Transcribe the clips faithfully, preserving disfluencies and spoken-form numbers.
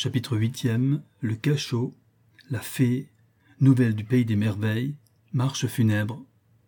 Chapitre huitième. Le cachot, la fée, nouvelle du pays des merveilles, marche funèbre.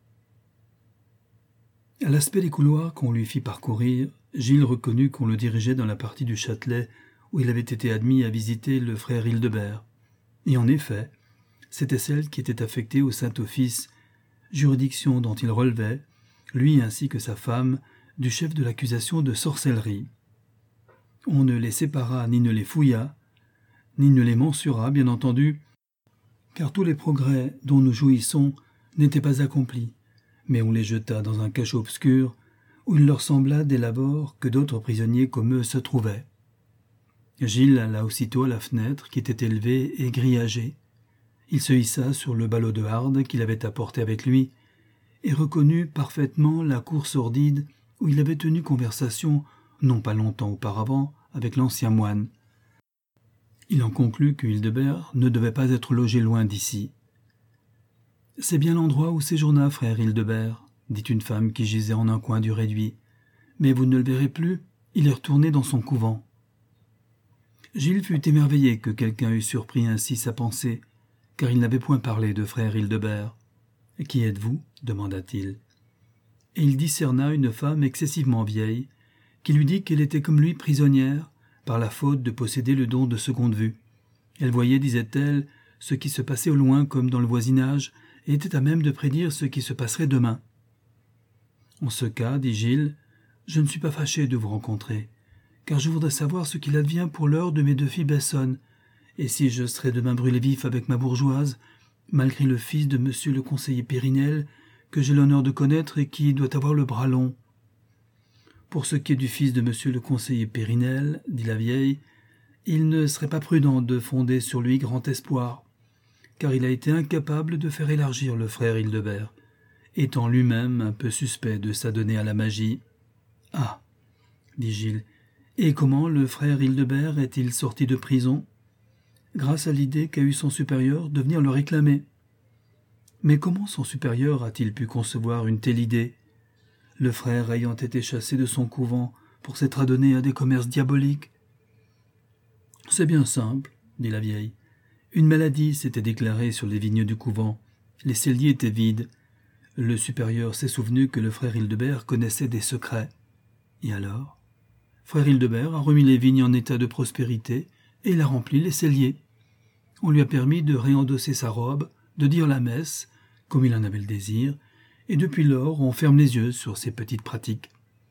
À l'aspect des couloirs qu'on lui fit parcourir, Gilles reconnut qu'on le dirigeait dans la partie du Châtelet où il avait été admis à visiter le frère Hildebert. Et en effet, c'était celle qui était affectée au Saint-Office, juridiction dont il relevait, lui ainsi que sa femme, du chef de l'accusation de sorcellerie. On ne les sépara ni ne les fouilla, ni ne les mensura, bien entendu, car tous les progrès dont nous jouissons n'étaient pas accomplis, mais on les jeta dans un cachot obscur où il leur sembla dès l'abord que d'autres prisonniers comme eux se trouvaient. Gilles alla aussitôt à la fenêtre qui était élevée et grillagée. Il se hissa sur le ballot de harde qu'il avait apporté avec lui et reconnut parfaitement la cour sordide où il avait tenu conversation, non pas longtemps auparavant, avec l'ancien moine. Il en conclut que Hildebert ne devait pas être logé loin d'ici. « C'est bien l'endroit où séjourna frère Hildebert, » dit une femme qui gisait en un coin du réduit. « Mais vous ne le verrez plus, il est retourné dans son couvent. » Gilles fut émerveillé que quelqu'un eût surpris ainsi sa pensée, car il n'avait point parlé de frère Hildebert. « Qui êtes-vous » demanda-t-il. Et il discerna une femme excessivement vieille, qui lui dit qu'elle était comme lui prisonnière, par la faute de posséder le don de seconde vue. Elle voyait, disait-elle, ce qui se passait au loin comme dans le voisinage, et était à même de prédire ce qui se passerait demain. « En ce cas, dit Gilles, je ne suis pas fâché de vous rencontrer, car je voudrais savoir ce qu'il advient pour l'heure de mes deux filles Bessonne, et si je serais demain brûlé vif avec ma bourgeoise, malgré le fils de monsieur le conseiller Périnel, que j'ai l'honneur de connaître et qui doit avoir le bras long. » Pour ce qui est du fils de monsieur le conseiller Périnel, dit la vieille, il ne serait pas prudent de fonder sur lui grand espoir, car il a été incapable de faire élargir le frère Hildebert, étant lui-même un peu suspect de s'adonner à la magie. « Ah » dit Gilles, « et comment le frère Hildebert est-il sorti de prison ?» Grâce à l'idée qu'a eue son supérieur de venir le réclamer. Mais comment son supérieur a-t-il pu concevoir une telle idée, le frère ayant été chassé de son couvent pour s'être adonné à des commerces diaboliques? « C'est bien simple, » dit la vieille. Une maladie s'était déclarée sur les vignes du couvent. Les celliers étaient vides. Le supérieur s'est souvenu que le frère Hildebert connaissait des secrets. Et alors, frère Hildebert a remis les vignes en état de prospérité et il a rempli les celliers. On lui a permis de réendosser sa robe, de dire la messe, comme il en avait le désir, et depuis lors on ferme les yeux sur ces petites pratiques.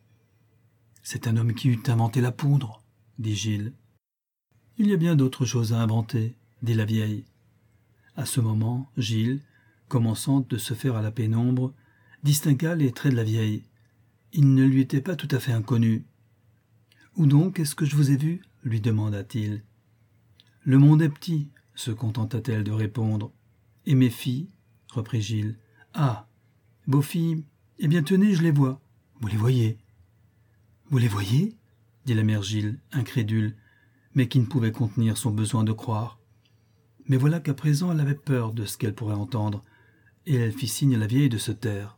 « C'est un homme qui eût inventé la poudre, » dit Gilles. « Il y a bien d'autres choses à inventer, » dit la vieille. À ce moment, Gilles, commençant de se faire à la pénombre, distingua les traits de la vieille. Il ne lui était pas tout à fait inconnu. « Où donc est-ce que je vous ai vu ?» lui demanda-t-il. « Le monde est petit, » se contenta-t-elle de répondre. « Et mes filles ?» reprit Gilles. « Ah, vos filles, eh bien tenez, je les vois. Vous les voyez. »« Vous les voyez ?» dit la mère Gilles, incrédule, mais qui ne pouvait contenir son besoin de croire. Mais voilà qu'à présent elle avait peur de ce qu'elle pourrait entendre, et elle fit signe à la vieille de se taire.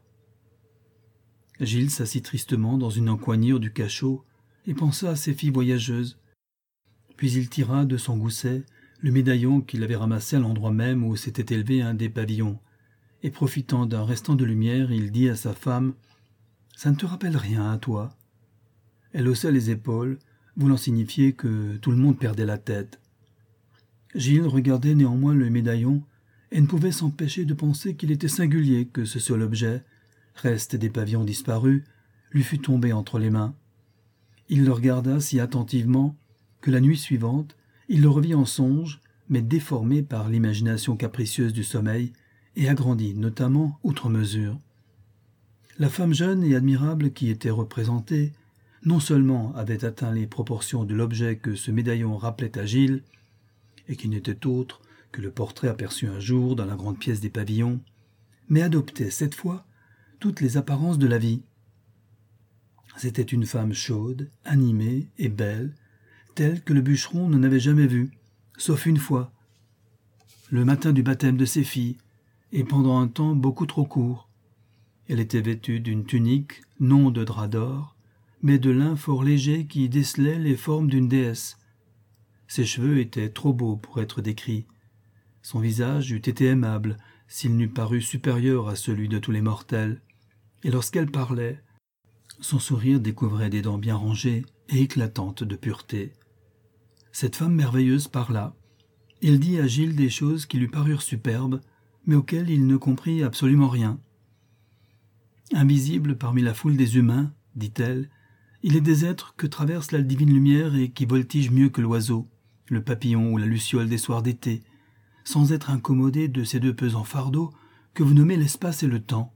Gilles s'assit tristement dans une encoignure du cachot et pensa à ses filles voyageuses. Puis il tira de son gousset le médaillon qu'il avait ramassé à l'endroit même où s'était élevé un des pavillons, et profitant d'un restant de lumière, il dit à sa femme « Ça ne te rappelle rien à toi ?» Elle haussa les épaules, voulant signifier que tout le monde perdait la tête. Gilles regardait néanmoins le médaillon et ne pouvait s'empêcher de penser qu'il était singulier que ce seul objet, reste des pavillons disparus, lui fût tombé entre les mains. Il le regarda si attentivement que la nuit suivante, il le revit en songe, mais déformé par l'imagination capricieuse du sommeil et agrandi notamment outre mesure. La femme jeune et admirable qui était représentée non seulement avait atteint les proportions de l'objet que ce médaillon rappelait à Gilles, et qui n'était autre que le portrait aperçu un jour dans la grande pièce des pavillons, mais adoptait cette fois toutes les apparences de la vie. C'était une femme chaude, animée et belle, telle que le bûcheron n'en avait jamais vue, sauf une fois, le matin du baptême de ses filles, et pendant un temps beaucoup trop court. Elle était vêtue d'une tunique, non de drap d'or, mais de lin fort léger qui décelait les formes d'une déesse. Ses cheveux étaient trop beaux pour être décrits. Son visage eût été aimable s'il n'eût paru supérieur à celui de tous les mortels, et lorsqu'elle parlait, son sourire découvrait des dents bien rangées et éclatantes de pureté. Cette femme merveilleuse parla. Il dit à Gilles des choses qui lui parurent superbes, mais auxquelles il ne comprit absolument rien. « Invisible parmi la foule des humains, dit-elle, il est des êtres que traverse la divine lumière et qui voltigent mieux que l'oiseau, le papillon ou la luciole des soirs d'été, sans être incommodés de ces deux pesants fardeaux que vous nommez l'espace et le temps.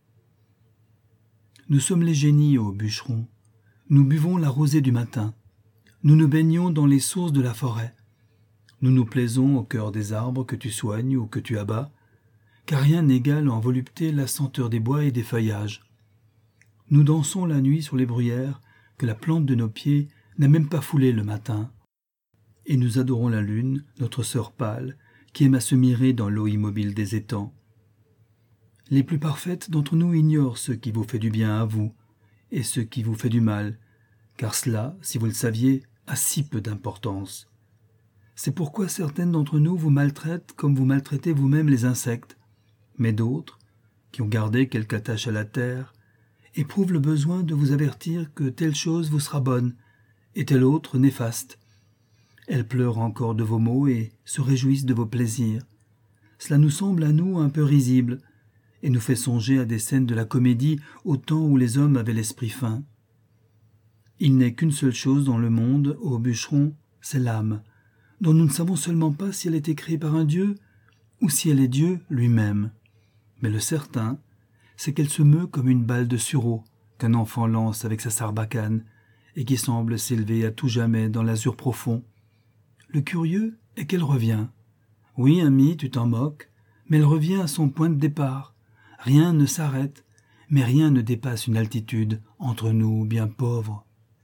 Nous sommes les génies, ô bûcherons. Nous buvons la rosée du matin. Nous nous baignons dans les sources de la forêt. Nous nous plaisons au cœur des arbres que tu soignes ou que tu abats, car rien n'égale en volupté la senteur des bois et des feuillages. Nous dansons la nuit sur les bruyères que la plante de nos pieds n'a même pas foulées le matin. Et nous adorons la lune, notre sœur pâle, qui aime à se mirer dans l'eau immobile des étangs. Les plus parfaites d'entre nous ignorent ce qui vous fait du bien à vous et ce qui vous fait du mal, car cela, si vous le saviez, a si peu d'importance. C'est pourquoi certaines d'entre nous vous maltraitent comme vous maltraitez vous-même les insectes, mais d'autres, qui ont gardé quelque attache à la terre, éprouvent le besoin de vous avertir que telle chose vous sera bonne et telle autre néfaste. Elles pleurent encore de vos maux et se réjouissent de vos plaisirs. Cela nous semble à nous un peu risible et nous fait songer à des scènes de la comédie au temps où les hommes avaient l'esprit fin. Il n'est qu'une seule chose dans le monde, ô bûcheron, c'est l'âme, dont nous ne savons seulement pas si elle a été créée par un Dieu ou si elle est Dieu lui-même. Mais le certain, c'est qu'elle se meut comme une balle de sureau qu'un enfant lance avec sa sarbacane et qui semble s'élever à tout jamais dans l'azur profond. Le curieux est qu'elle revient. Oui, ami, tu t'en moques, mais elle revient à son point de départ. Rien ne s'arrête, mais rien ne dépasse une altitude entre nous bien pauvres.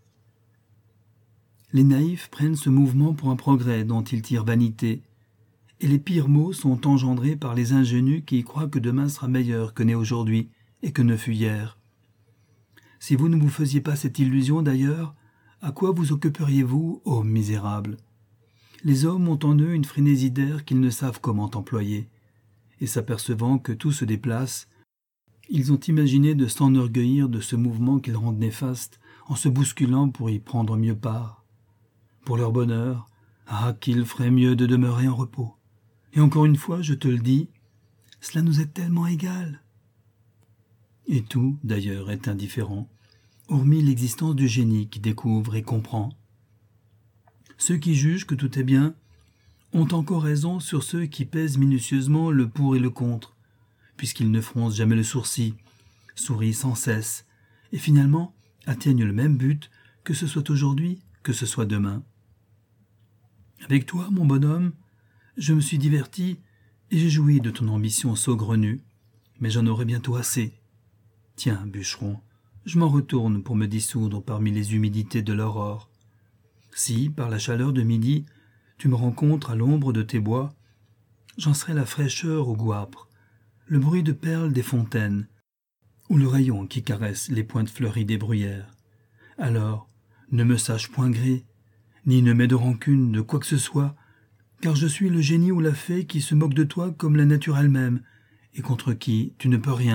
Les naïfs prennent ce mouvement pour un progrès dont ils tirent vanité, et les pires maux sont engendrés par les ingénus qui croient que demain sera meilleur que n'est aujourd'hui et que ne fut hier. Si vous ne vous faisiez pas cette illusion d'ailleurs, à quoi vous occuperiez-vous, ô misérables ? Les hommes ont en eux une frénésie d'air qu'ils ne savent comment employer, et s'apercevant que tout se déplace, ils ont imaginé de s'enorgueillir de ce mouvement qu'ils rendent néfaste en se bousculant pour y prendre mieux part. Pour leur bonheur, ah, qu'il ferait mieux de demeurer en repos. Et encore une fois, je te le dis, cela nous est tellement égal. Et tout, d'ailleurs, est indifférent, hormis l'existence du génie qui découvre et comprend. Ceux qui jugent que tout est bien ont encore raison sur ceux qui pèsent minutieusement le pour et le contre, puisqu'ils ne froncent jamais le sourcil, sourient sans cesse, et finalement atteignent le même but, que ce soit aujourd'hui, que ce soit demain. Avec toi, mon bonhomme, je me suis diverti et j'ai joui de ton ambition saugrenue, mais j'en aurai bientôt assez. Tiens, bûcheron, je m'en retourne pour me dissoudre parmi les humidités de l'aurore. Si, par la chaleur de midi, tu me rencontres à l'ombre de tes bois, j'en serai la fraîcheur au goût âpre, le bruit de perles des fontaines, ou le rayon qui caresse les pointes fleuries des bruyères. Alors, ne me sache point gré, ni ne m'aie de rancune de quoi que ce soit, car je suis le génie ou la fée qui se moque de toi comme la nature elle-même, et contre qui tu ne peux rien. »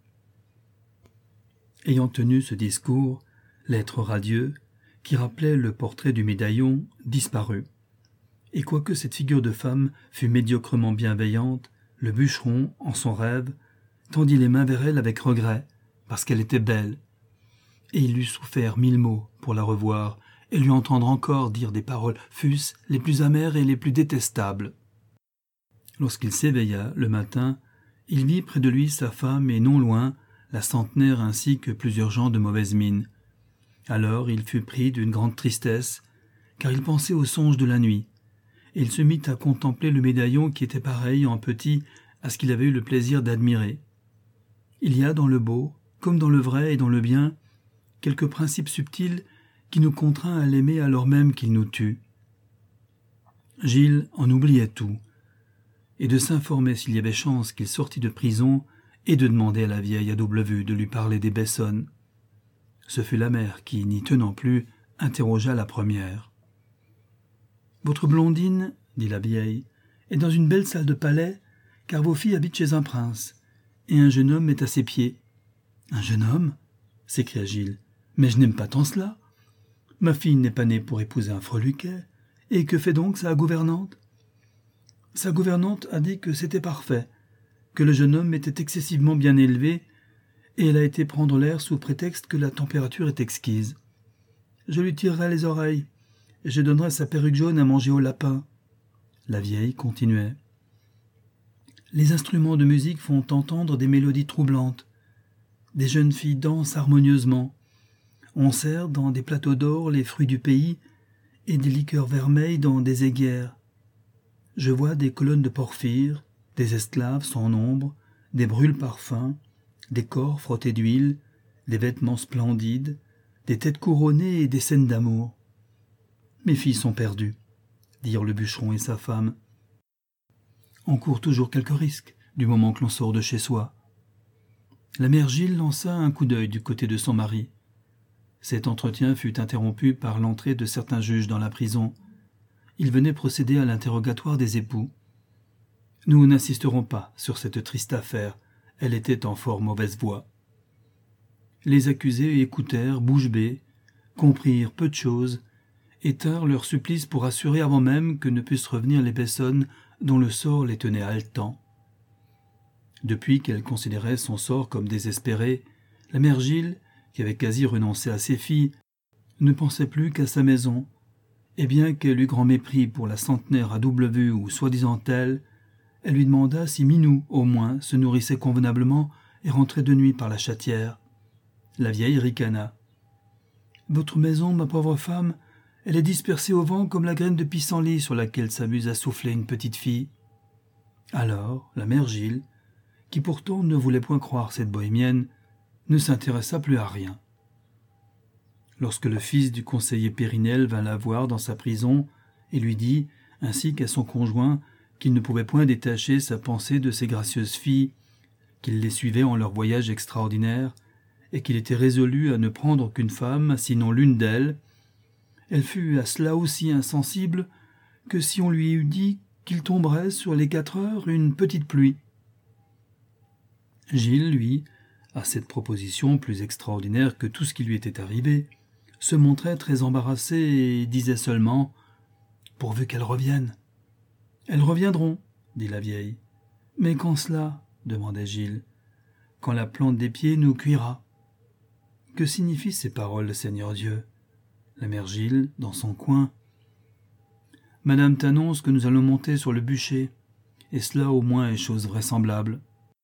Ayant tenu ce discours, l'être radieux, qui rappelait le portrait du médaillon, disparut. Et quoique cette figure de femme fût médiocrement bienveillante, le bûcheron, en son rêve, tendit les mains vers elle avec regret, parce qu'elle était belle. Et il eût souffert mille maux pour la revoir, et lui entendre encore dire des paroles fût-ce les plus amères et les plus détestables. Lorsqu'il s'éveilla le matin, il vit près de lui sa femme et non loin la centenaire ainsi que plusieurs gens de mauvaise mine. Alors il fut pris d'une grande tristesse, car il pensait aux songes de la nuit, et il se mit à contempler le médaillon qui était pareil en petit à ce qu'il avait eu le plaisir d'admirer. Il y a dans le beau, comme dans le vrai et dans le bien, quelques principes subtils qui nous contraint à l'aimer alors même qu'il nous tue. Gilles en oubliait tout, et de s'informer s'il y avait chance qu'il sortît de prison et de demander à la vieille à double vue de lui parler des Bessonnes. Ce fut la mère qui, n'y tenant plus, interrogea la première. « Votre blondine, dit la vieille, est dans une belle salle de palais, car vos filles habitent chez un prince, et un jeune homme est à ses pieds. »« Un jeune homme ?» s'écria Gilles. « Mais je n'aime pas tant cela. Ma fille n'est pas née pour épouser un freluquet, et que fait donc sa gouvernante ?»« Sa gouvernante a dit que c'était parfait, que le jeune homme était excessivement bien élevé, et elle a été prendre l'air sous prétexte que la température est exquise. Je lui tirerai les oreilles, et je donnerai sa perruque jaune à manger au lapin. » La vieille continuait. « Les instruments de musique font entendre des mélodies troublantes. Des jeunes filles dansent harmonieusement. On sert dans des plateaux d'or les fruits du pays et des liqueurs vermeilles dans des aiguières. Je vois des colonnes de porphyre, des esclaves sans nombre, des brûle-parfums, des corps frottés d'huile, des vêtements splendides, des têtes couronnées et des scènes d'amour. Mes filles sont perdues, dirent le bûcheron et sa femme. On court toujours quelques risques du moment que l'on sort de chez soi. La mère Gilles lança un coup d'œil du côté de son mari. Cet entretien fut interrompu par l'entrée de certains juges dans la prison. Ils venaient procéder à l'interrogatoire des époux. Nous n'insisterons pas sur cette triste affaire, elle était en fort mauvaise voie. Les accusés écoutèrent bouche bée, comprirent peu de choses, et tinrent leur supplice pour assurer avant même que ne puissent revenir les personnes dont le sort les tenait haletants. Depuis qu'elle considérait son sort comme désespéré, la mère Gilles, qui avait quasi renoncé à ses filles, ne pensait plus qu'à sa maison, et bien qu'elle eût grand mépris pour la centenaire à double vue ou soi-disant telle, elle lui demanda si Minou, au moins, se nourrissait convenablement et rentrait de nuit par la chatière. La vieille ricana. « Votre maison, ma pauvre femme, elle est dispersée au vent comme la graine de pissenlit sur laquelle s'amuse à souffler une petite fille. » Alors, la mère Gilles, qui pourtant ne voulait point croire cette bohémienne, ne s'intéressa plus à rien. Lorsque le fils du conseiller Périnelle vint la voir dans sa prison et lui dit, ainsi qu'à son conjoint, qu'il ne pouvait point détacher sa pensée de ces gracieuses filles, qu'il les suivait en leur voyage extraordinaire, et qu'il était résolu à ne prendre qu'une femme, sinon l'une d'elles, elle fut à cela aussi insensible que si on lui eût dit qu'il tomberait sur les quatre heures une petite pluie. Gilles, lui, à cette proposition plus extraordinaire que tout ce qui lui était arrivé, se montrait très embarrassé et disait seulement « Pourvu qu'elles reviennent !»« Elles reviendront, » dit la vieille. « Mais quand cela ?» demandait Gilles. « Quand la plante des pieds nous cuira. » Que signifient ces paroles, Seigneur Dieu ? La mère Gilles, dans son coin. « Madame t'annonce que nous allons monter sur le bûcher, et cela au moins est chose vraisemblable. »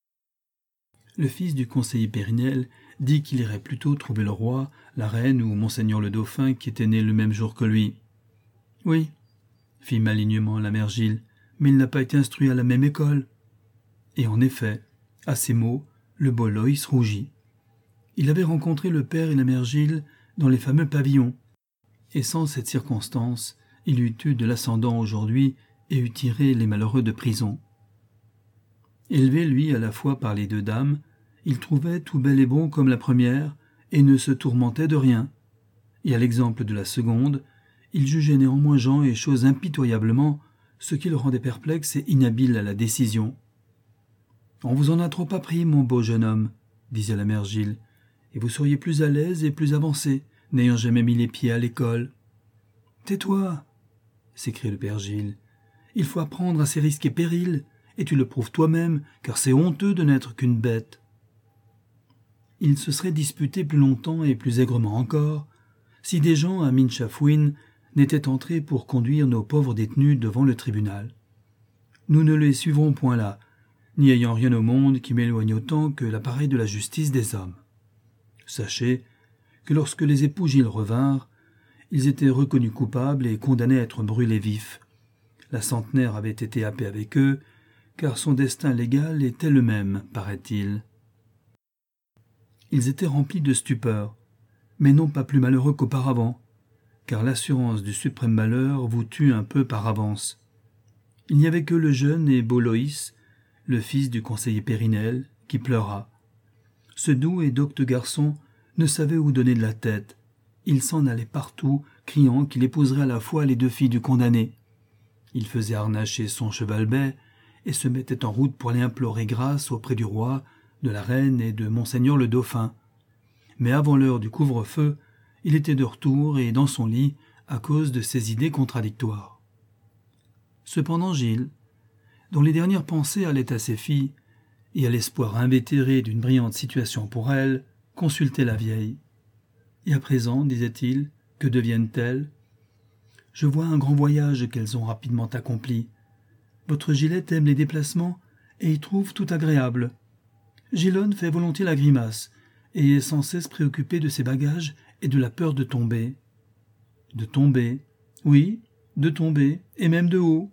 Le fils du conseiller Périnelle dit qu'il irait plutôt trouver le roi, la reine ou monseigneur le dauphin qui était né le même jour que lui. « Oui, » fit malignement la mère Gilles, « mais il n'a pas été instruit à la même école. » Et en effet, à ces mots, le beau Loïs rougit. Il avait rencontré le père et la mère Gilles dans les fameux pavillons, et sans cette circonstance, il eût eu de l'ascendant aujourd'hui et eût tiré les malheureux de prison. Élevé, lui, à la fois par les deux dames, il trouvait tout bel et bon comme la première, et ne se tourmentait de rien. Et à l'exemple de la seconde, il jugeait néanmoins gens et choses impitoyablement, ce qui le rendait perplexe et inhabile à la décision. « On vous en a trop appris, mon beau jeune homme, » disait la mère Gilles, « et vous seriez plus à l'aise et plus avancé, n'ayant jamais mis les pieds à l'école. »« Tais-toi » s'écria le père Gilles. « Il faut apprendre à ses risques et périls, et tu le prouves toi-même, car c'est honteux de n'être qu'une bête. » Il se serait disputé plus longtemps et plus aigrement encore, si des gens à Minchafouine n'étaient entrés pour conduire nos pauvres détenus devant le tribunal. Nous ne les suivrons point là, n'y ayant rien au monde qui m'éloigne autant que l'appareil de la justice des hommes. Sachez que lorsque les époux Gilles revinrent, ils étaient reconnus coupables et condamnés à être brûlés vifs. La centenaire avait été happée avec eux, car son destin légal était le même, paraît-il. Ils étaient remplis de stupeur, mais non pas plus malheureux qu'auparavant, car l'assurance du suprême malheur vous tue un peu par avance. Il n'y avait que le jeune et beau Loïs, le fils du conseiller Périnelle, qui pleura. Ce doux et docte garçon ne savait où donner de la tête. Il s'en allait partout, criant qu'il épouserait à la fois les deux filles du condamné. Il faisait harnacher son cheval-bai et se mettait en route pour aller implorer grâce auprès du roi, de la reine et de monseigneur le dauphin. Mais avant l'heure du couvre-feu, il était de retour et dans son lit à cause de ses idées contradictoires. Cependant Gilles, dont les dernières pensées allaient à ses filles et à l'espoir invétéré d'une brillante situation pour elles, consultait la vieille. « Et à présent, disait-il, que deviennent-elles ? Je vois un grand voyage qu'elles ont rapidement accompli. Votre Gilette aime les déplacements et y trouve tout agréable. Gilonne fait volontiers la grimace et est sans cesse préoccupée de ses bagages et de la peur de tomber. De tomber, oui, de tomber, et même de haut.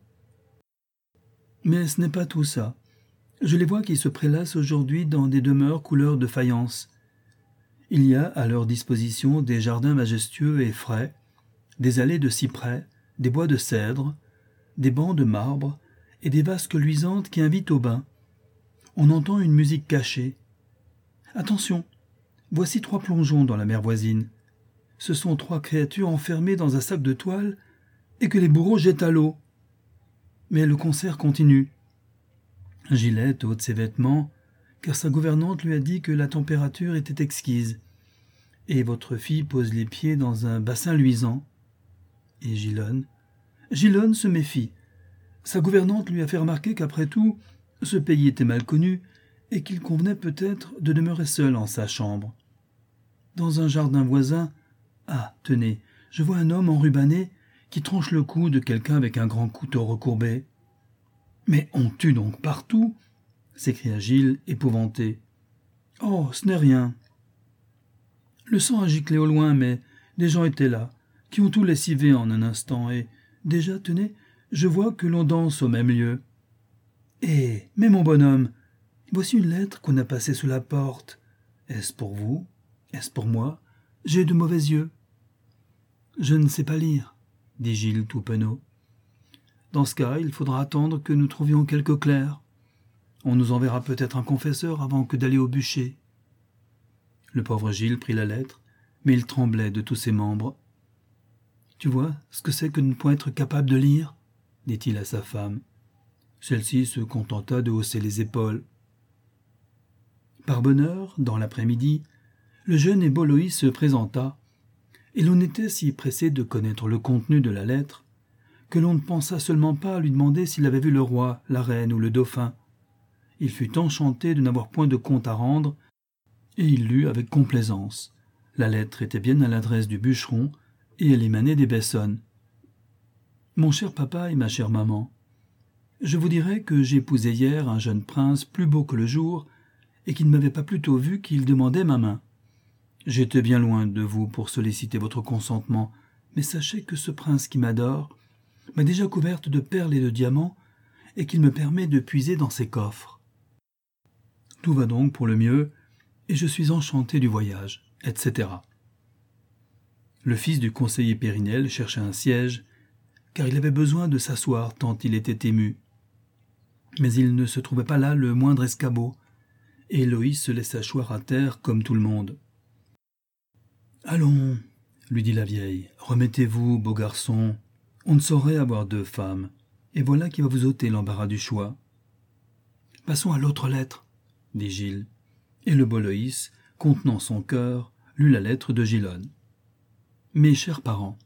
Mais ce n'est pas tout ça. Je les vois qui se prélassent aujourd'hui dans des demeures couleur de faïence. Il y a à leur disposition des jardins majestueux et frais, des allées de cyprès, des bois de cèdre, des bancs de marbre et des vasques luisantes qui invitent au bain. On entend une musique cachée. Attention, voici trois plongeons dans la mer voisine. Ce sont trois créatures enfermées dans un sac de toile et que les bourreaux jettent à l'eau. Mais le concert continue. Gilette ôte ses vêtements, car sa gouvernante lui a dit que la température était exquise, et votre fille pose les pieds dans un bassin luisant. Et Gilonne Gilonne se méfie. Sa gouvernante lui a fait remarquer qu'après tout, ce pays était mal connu, et qu'il convenait peut-être de demeurer seul en sa chambre. Dans un jardin voisin, ah, tenez, je vois un homme enrubanné qui tranche le cou de quelqu'un avec un grand couteau recourbé. « Mais on tue donc partout !» s'écria Gilles, épouvanté. « Oh, ce n'est rien. » Le sang a giclé au loin, mais des gens étaient là, qui ont tout lessivé en un instant, et déjà, tenez, je vois que l'on danse au même lieu. « Eh, mais mon bonhomme, voici une lettre qu'on a passée sous la porte. Est-ce pour vous? Est-ce pour moi? J'ai de mauvais yeux. »« Je ne sais pas lire, » dit Gilles tout penaud. « Dans ce cas, il faudra attendre que nous trouvions quelque clerc. On nous enverra peut-être un confesseur avant que d'aller au bûcher. » Le pauvre Gilles prit la lettre, mais il tremblait de tous ses membres. « Tu vois ce que c'est que de ne point être capable de lire ?» dit-il à sa femme. Celle-ci se contenta de hausser les épaules. Par bonheur, dans l'après-midi, le jeune et beau Loïs se présenta, et l'on était si pressé de connaître le contenu de la lettre que l'on ne pensa seulement pas à lui demander s'il avait vu le roi, la reine ou le dauphin. Il fut enchanté de n'avoir point de compte à rendre, et il lut avec complaisance. La lettre était bien à l'adresse du bûcheron, et elle émanait des Bessonnes. « Mon cher papa et ma chère maman, je vous dirai que j'épousai hier un jeune prince plus beau que le jour, et qui ne m'avait pas plus tôt vu qu'il demandait ma main. J'étais bien loin de vous pour solliciter votre consentement, mais sachez que ce prince qui m'adore m'a déjà couverte de perles et de diamants, et qu'il me permet de puiser dans ses coffres. Tout va donc pour le mieux, et je suis enchanté du voyage, et cetera. Le fils du conseiller Périnelle chercha un siège, car il avait besoin de s'asseoir tant il était ému. Mais il ne se trouvait pas là le moindre escabeau, et Loïs se laissa choir à terre comme tout le monde. « Allons, lui dit la vieille, remettez-vous, beau garçon. On ne saurait avoir deux femmes, et voilà qui va vous ôter l'embarras du choix. »« Passons à l'autre lettre, » dit Gilles, et le beau Loïs, contenant son cœur, lut la lettre de Gilonne. « Mes chers parents,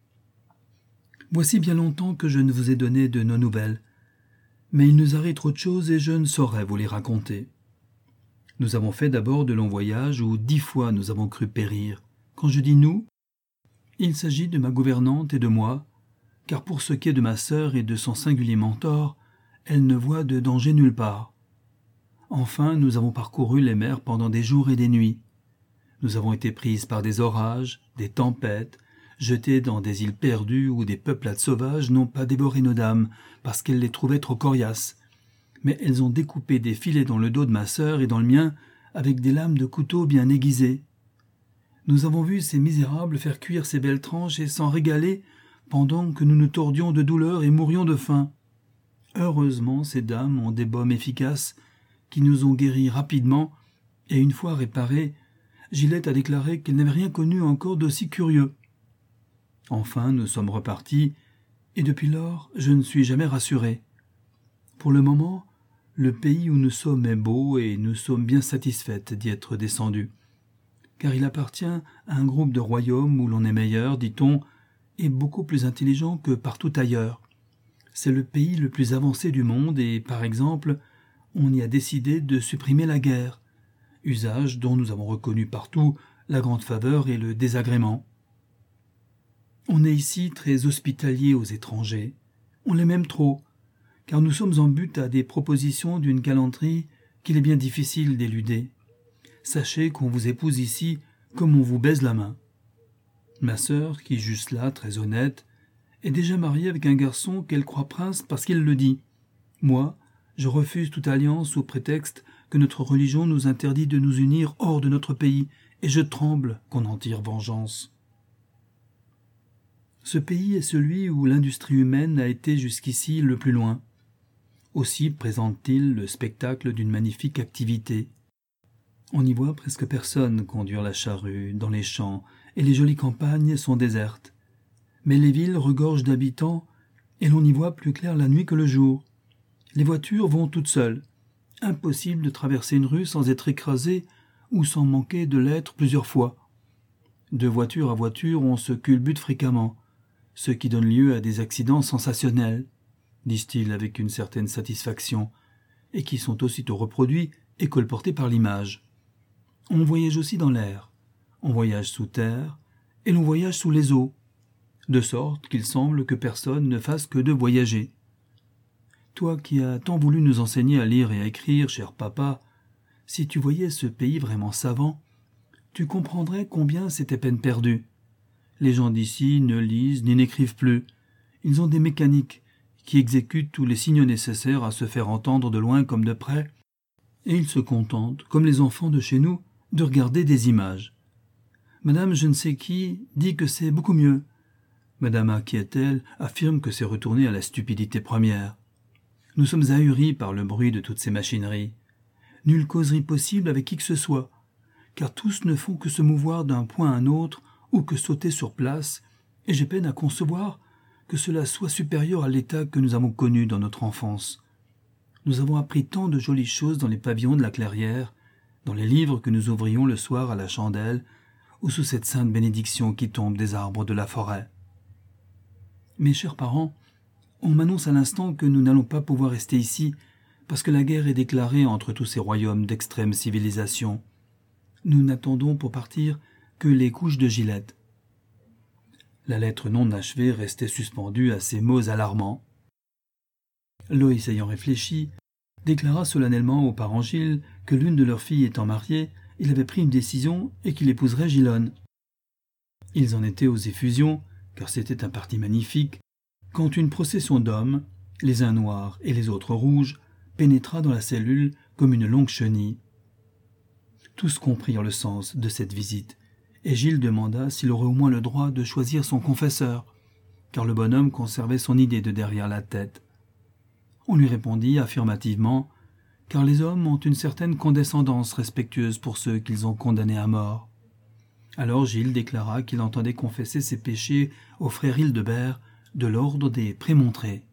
voici bien longtemps que je ne vous ai donné de nos nouvelles, mais il nous arrive trop de choses et je ne saurais vous les raconter. Nous avons fait d'abord de longs voyages où dix fois nous avons cru périr. Quand je dis « nous », il s'agit de ma gouvernante et de moi, car pour ce qui est de ma sœur et de son singulier mentor, elle ne voit de danger nulle part. Enfin, nous avons parcouru les mers pendant des jours et des nuits. Nous avons été prises par des orages, des tempêtes, jetées dans des îles perdues où des peuplades sauvages n'ont pas dévoré nos dames parce qu'elles les trouvaient trop coriaces, mais elles ont découpé des filets dans le dos de ma sœur et dans le mien avec des lames de couteau bien aiguisées. Nous avons vu ces misérables faire cuire ces belles tranches et s'en régaler pendant que nous nous tordions de douleur et mourions de faim. Heureusement, ces dames ont des baumes efficaces qui nous ont guéris rapidement, et une fois réparées, Gilette a déclaré qu'elle n'avait rien connu encore d'aussi curieux. Enfin, nous sommes repartis, Et depuis lors, je ne suis jamais rassuré. Pour le moment, le pays où nous sommes est beau et nous sommes bien satisfaites d'y être descendus. Car il appartient à un groupe de royaumes où l'on est meilleur, dit-on, et beaucoup plus intelligent que partout ailleurs. C'est le pays le plus avancé du monde et, par exemple, on y a décidé de supprimer la guerre, usage dont nous avons reconnu partout la grande faveur et le désagrément. On est ici très hospitalier aux étrangers. On les aime trop, car nous sommes en but à des propositions d'une galanterie qu'il est bien difficile d'éluder. Sachez qu'on vous épouse ici comme on vous baise la main. Ma sœur, qui juste là, très honnête, est déjà mariée avec un garçon qu'elle croit prince parce qu'il le dit. Moi, je refuse toute alliance au prétexte que notre religion nous interdit de nous unir hors de notre pays, et je tremble qu'on en tire vengeance. Ce pays est celui où l'industrie humaine a été jusqu'ici le plus loin. Aussi présente-t-il le spectacle d'une magnifique activité. On n'y voit presque personne conduire la charrue dans les champs, et les jolies campagnes sont désertes. Mais les villes regorgent d'habitants, et l'on y voit plus clair la nuit que le jour. Les voitures vont toutes seules. Impossible de traverser une rue sans être écrasé ou sans manquer de l'être plusieurs fois. De voiture à voiture, on se culbute fréquemment, ce qui donne lieu à des accidents sensationnels, disent-ils avec une certaine satisfaction, et qui sont aussitôt reproduits et colportés par l'image. On voyage aussi dans l'air, on voyage sous terre, et l'on voyage sous les eaux, de sorte qu'il semble que personne ne fasse que de voyager. Toi qui as tant voulu nous enseigner à lire et à écrire, cher papa, si tu voyais ce pays vraiment savant, tu comprendrais combien c'était peine perdue. Les gens d'ici ne lisent ni n'écrivent plus. Ils ont des mécaniques qui exécutent tous les signaux nécessaires à se faire entendre de loin comme de près, et ils se contentent, comme les enfants de chez nous, de regarder des images. Madame je ne sais qui dit que c'est beaucoup mieux. Madame A qui est-elle affirme que c'est retourner à la stupidité première. Nous sommes ahuris par le bruit de toutes ces machineries. Nulle causerie possible avec qui que ce soit, car tous ne font que se mouvoir d'un point à un autre ou que sauter sur place, et j'ai peine à concevoir que cela soit supérieur à l'état que nous avons connu dans notre enfance. Nous avons appris tant de jolies choses dans les pavillons de la clairière, dans les livres que nous ouvrions le soir à la chandelle, ou sous cette sainte bénédiction qui tombe des arbres de la forêt. Mes chers parents, on m'annonce à l'instant que nous n'allons pas pouvoir rester ici, parce que la guerre est déclarée entre tous ces royaumes d'extrême civilisation. Nous n'attendons pour partir que les couches de Gilette. La lettre non achevée restait suspendue à ces mots alarmants. Loïs, ayant réfléchi, déclara solennellement aux parents Gilles que l'une de leurs filles étant mariée, il avait pris une décision et qu'il épouserait Gilonne. Ils en étaient aux effusions, car c'était un parti magnifique, quand une procession d'hommes, les uns noirs et les autres rouges, pénétra dans la cellule comme une longue chenille. Tous comprirent le sens de cette visite, et Gilles demanda s'il aurait au moins le droit de choisir son confesseur, car le bonhomme conservait son idée de derrière la tête. On lui répondit affirmativement, car les hommes ont une certaine condescendance respectueuse pour ceux qu'ils ont condamnés à mort. Alors Gilles déclara qu'il entendait confesser ses péchés au frère Hildebert de l'ordre des Prémontrés.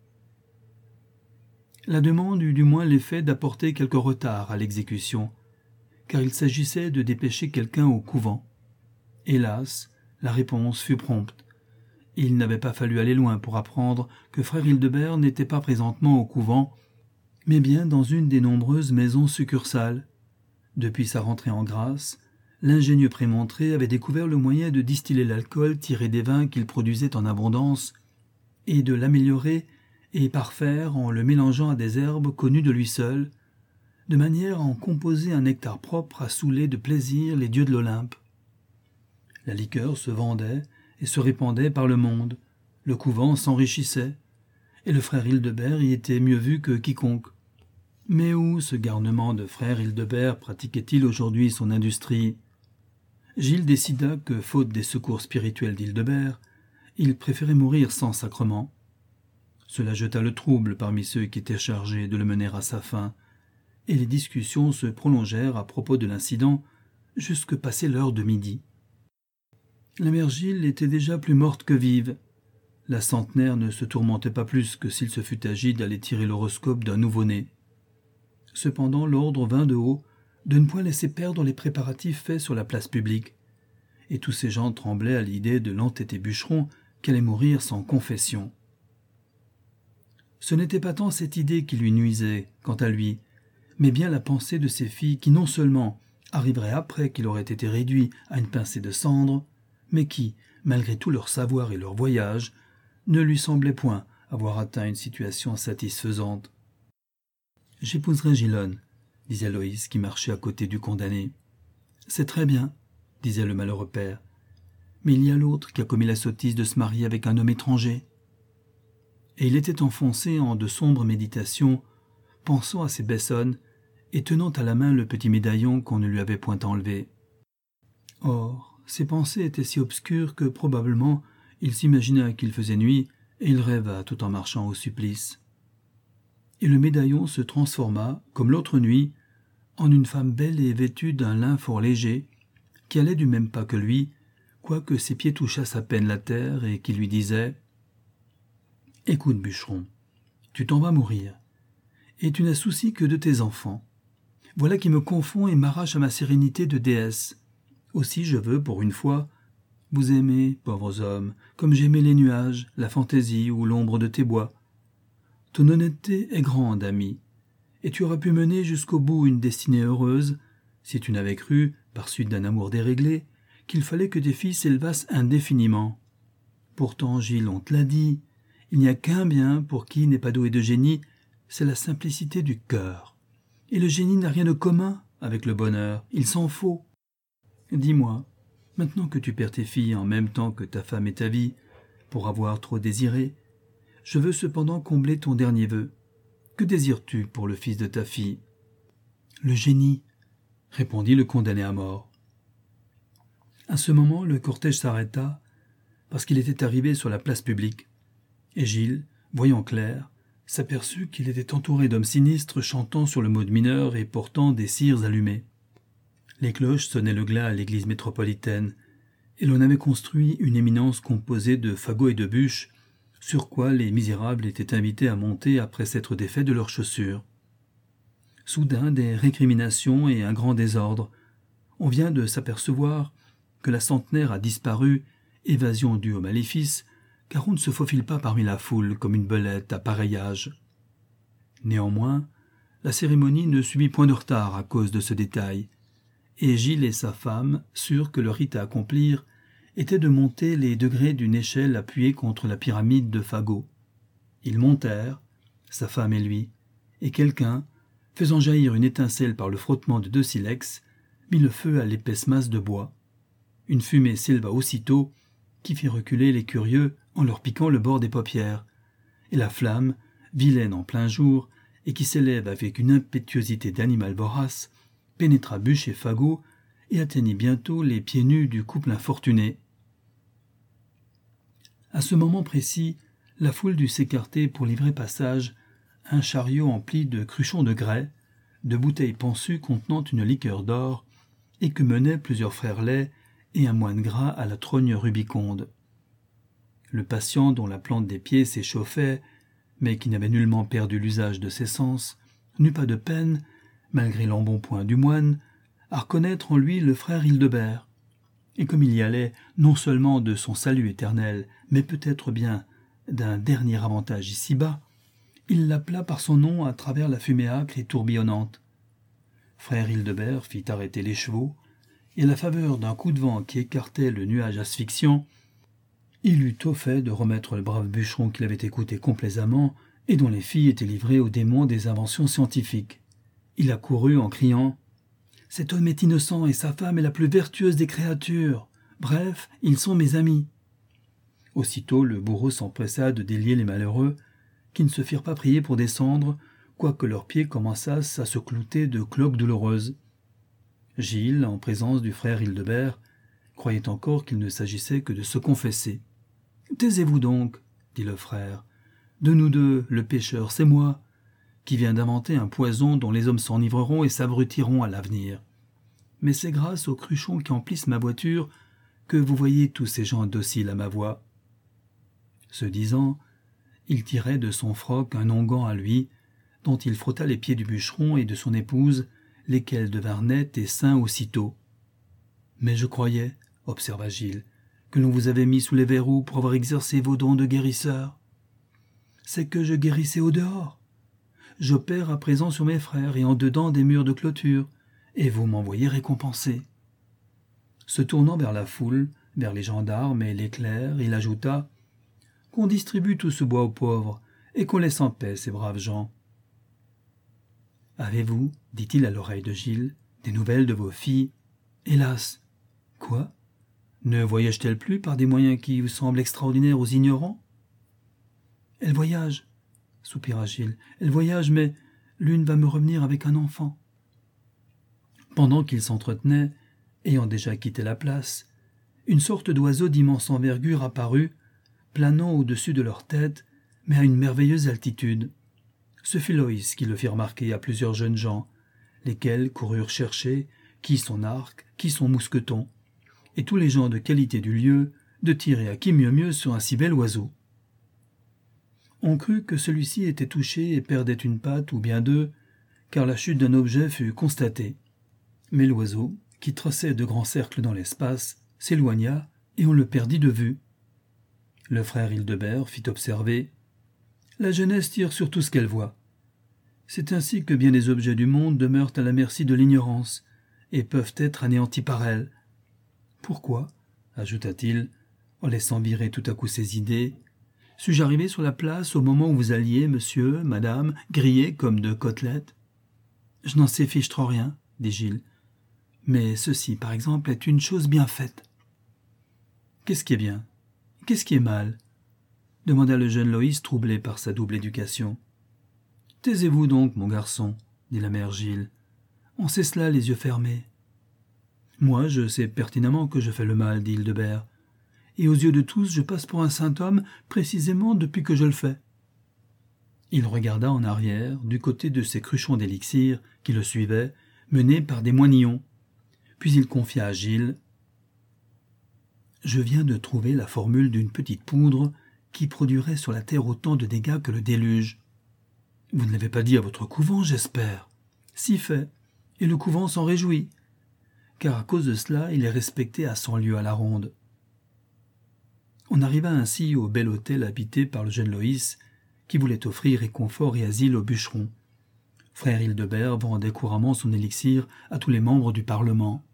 La demande eut du moins l'effet d'apporter quelque retard à l'exécution, car il s'agissait de dépêcher quelqu'un au couvent. Hélas, la réponse fut prompte. Il n'avait pas fallu aller loin pour apprendre que frère Hildebert n'était pas présentement au couvent, mais bien dans une des nombreuses maisons succursales. Depuis sa rentrée en grâce, l'ingénieux Prémontré avait découvert le moyen de distiller l'alcool tiré des vins qu'il produisait en abondance et de l'améliorer et parfaire en le mélangeant à des herbes connues de lui seul, de manière à en composer un nectar propre à saouler de plaisir les dieux de l'Olympe. La liqueur se vendait et se répandait par le monde, le couvent s'enrichissait, et le frère Hildebert y était mieux vu que quiconque. Mais où ce garnement de frère Hildebert pratiquait-il aujourd'hui son industrie? Gilles décida que, faute des secours spirituels d'Hildebert, il préférait mourir sans sacrement. Cela jeta le trouble parmi ceux qui étaient chargés de le mener à sa fin, et les discussions se prolongèrent à propos de l'incident jusque passé l'heure de midi. La mère Gilles était déjà plus morte que vive. la centenaire ne se tourmentait pas plus que s'il se fût agi d'aller tirer l'horoscope d'un nouveau-né. Cependant, l'ordre vint de haut de ne point laisser perdre les préparatifs faits sur la place publique, et tous ces gens tremblaient à l'idée de l'entêté bûcheron qui allait mourir sans confession. Ce n'était pas tant cette idée qui lui nuisait, quant à lui, mais bien la pensée de ces filles qui non seulement arriveraient après qu'il aurait été réduit à une pincée de cendre, mais qui, malgré tout leur savoir et leur voyage, ne lui semblaient point avoir atteint une situation satisfaisante. « J'épouserai Gilonne, » disait Loïs qui marchait à côté du condamné. « C'est très bien, » disait le malheureux père. « Mais il y a l'autre qui a commis la sottise de se marier avec un homme étranger. » Et il était enfoncé en de sombres méditations, pensant à ses bessonnes et tenant à la main le petit médaillon qu'on ne lui avait point enlevé. Or, ses pensées étaient si obscures que probablement il s'imagina qu'il faisait nuit et il rêva tout en marchant au supplice. Et le médaillon se transforma, comme l'autre nuit, en une femme belle et vêtue d'un lin fort léger, qui allait du même pas que lui, quoique ses pieds touchassent à peine la terre, et qui lui disait « Écoute, bûcheron, tu t'en vas mourir, et tu n'as souci que de tes enfants. Voilà qui me confond et m'arrache à ma sérénité de déesse. Aussi je veux, pour une fois, vous aimer, pauvres hommes, comme j'aimais les nuages, la fantaisie ou l'ombre de tes bois. Ton honnêteté est grande, ami, et tu aurais pu mener jusqu'au bout une destinée heureuse, si tu n'avais cru, par suite d'un amour déréglé, qu'il fallait que tes filles s'élevassent indéfiniment. Pourtant, Gilles, on te l'a dit, il n'y a qu'un bien pour qui n'est pas doué de génie, c'est la simplicité du cœur. Et le génie n'a rien de commun avec le bonheur, il s'en faut. Dis-moi, maintenant que tu perds tes filles en même temps que ta femme et ta vie, pour avoir trop désiré, je veux cependant combler ton dernier vœu. Que désires-tu pour le fils de ta fille ? Le génie, répondit le condamné à mort. À ce moment, le cortège s'arrêta, parce qu'il était arrivé sur la place publique, et Gilles, voyant clair, s'aperçut qu'il était entouré d'hommes sinistres chantant sur le mode mineur et portant des cires allumées. Les cloches sonnaient le glas à l'église métropolitaine, et l'on avait construit une éminence composée de fagots et de bûches, sur quoi les misérables étaient invités à monter après s'être défaits de leurs chaussures. Soudain, des récriminations et un grand désordre. On vient de s'apercevoir que la centenaire a disparu, évasion due au maléfice, car on ne se faufile pas parmi la foule comme une belette à pareil âge. Néanmoins, la cérémonie ne subit point de retard à cause de ce détail, et Gilles et sa femme, sûrs que le rite à accomplir était de monter les degrés d'une échelle appuyée contre la pyramide de fagots. Ils montèrent, sa femme et lui, et quelqu'un, faisant jaillir une étincelle par le frottement de deux silex, mit le feu à l'épaisse masse de bois. Une fumée s'éleva aussitôt, qui fit reculer les curieux en leur piquant le bord des paupières, et la flamme, vilaine en plein jour, et qui s'élève avec une impétuosité d'animal vorace, pénétra bûche et fagot et atteignit bientôt les pieds nus du couple infortuné. À ce moment précis, la foule dut s'écarter pour livrer passage à un chariot empli de cruchons de grès, de bouteilles pensues contenant une liqueur d'or, et que menaient plusieurs frères laids et un moine gras à la trogne rubiconde. Le patient dont la plante des pieds s'échauffait, mais qui n'avait nullement perdu l'usage de ses sens, n'eut pas de peine, malgré l'embonpoint du moine, à reconnaître en lui le frère Hildebert. Et comme il y allait non seulement de son salut éternel, mais peut-être bien d'un dernier avantage ici-bas, il l'appela par son nom à travers la fumée âcre et tourbillonnante. Frère Hildebert fit arrêter les chevaux, et à la faveur d'un coup de vent qui écartait le nuage asphyxiant, il eut tôt fait de remettre le brave bûcheron qu'il avait écouté complaisamment et dont les filles étaient livrées aux démons des inventions scientifiques. Il accourut en criant « Cet homme est innocent et sa femme est la plus vertueuse des créatures. Bref, ils sont mes amis. » Aussitôt, le bourreau s'empressa de délier les malheureux, qui ne se firent pas prier pour descendre, quoique leurs pieds commençassent à se clouter de cloques douloureuses. Gilles, en présence du frère Hildebert, croyait encore qu'il ne s'agissait que de se confesser. « Taisez-vous donc, dit le frère. De nous deux, le pécheur, c'est moi, qui viens d'inventer un poison dont les hommes s'enivreront et s'abrutiront à l'avenir. Mais c'est grâce aux cruchons qui emplissent ma voiture que vous voyez tous ces gens dociles à ma voix. Ce disant, il tirait de son froc un onguent à lui, dont il frotta les pieds du bûcheron et de son épouse, lesquels devinrent nets et sains aussitôt. « Mais je croyais, observa Gilles, que l'on vous avait mis sous les verrous pour avoir exercé vos dons de guérisseur. »« C'est que je guérissais au dehors. J'opère à présent sur mes frères et en dedans des murs de clôture, et vous m'en voyez récompensé. » Se tournant vers la foule, vers les gendarmes et les clercs, il ajouta « Qu'on distribue tout ce bois aux pauvres, et qu'on laisse en paix ces braves gens. »« Avez-vous, dit-il à l'oreille de Gilles, des nouvelles de vos filles ? » ?»« Hélas !»« Quoi ? Ne voyagent-elles plus par des moyens qui vous semblent extraordinaires aux ignorants ?»« Elles voyagent, soupira Gilles. Elles voyagent, mais l'une va me revenir avec un enfant. » Pendant qu'ils s'entretenaient, ayant déjà quitté la place, une sorte d'oiseau d'immense envergure apparut, planant au-dessus de leur tête, mais à une merveilleuse altitude. Ce fut Loïs qui le fit remarquer à plusieurs jeunes gens, lesquels coururent chercher qui son arc, qui son mousqueton, et tous les gens de qualité du lieu de tirer à qui mieux mieux sur un si bel oiseau. On crut que celui-ci était touché et perdait une patte ou bien deux, car la chute d'un objet fut constatée. Mais l'oiseau, qui traçait de grands cercles dans l'espace, s'éloigna et on le perdit de vue. Le frère Hildebert fit observer « La jeunesse tire sur tout ce qu'elle voit. C'est ainsi que bien des objets du monde demeurent à la merci de l'ignorance et peuvent être anéantis par elle. Pourquoi, ajouta-t-il, en laissant virer tout à coup ses idées, suis-je arrivé sur la place au moment où vous alliez, monsieur, madame, grillés comme de côtelettes ? Je n'en sais fiche trop rien, dit Gilles. Mais ceci, par exemple, est une chose bien faite. Qu'est-ce qui est bien ? Qu'est-ce qui est mal ? Demanda le jeune Loïs, troublé par sa double éducation. Taisez-vous donc, mon garçon, dit la mère Gilles. On sait cela les yeux fermés. Moi, je sais pertinemment que je fais le mal, dit Hildebert, et aux yeux de tous, je passe pour un saint homme précisément depuis que je le fais. Il regarda en arrière, du côté de ces cruchons d'élixir qui le suivaient, menés par des moignons. Puis il confia à Gilles « Je viens de trouver la formule d'une petite poudre qui produirait sur la terre autant de dégâts que le déluge. Vous ne l'avez pas dit à votre couvent, j'espère. Si fait, et le couvent s'en réjouit, car à cause de cela, il est respecté à cent lieues à la ronde. » On arriva ainsi au bel hôtel habité par le jeune Loïs, qui voulait offrir réconfort et asile au bûcheron. Frère Hildebert vendait couramment son élixir à tous les membres du Parlement.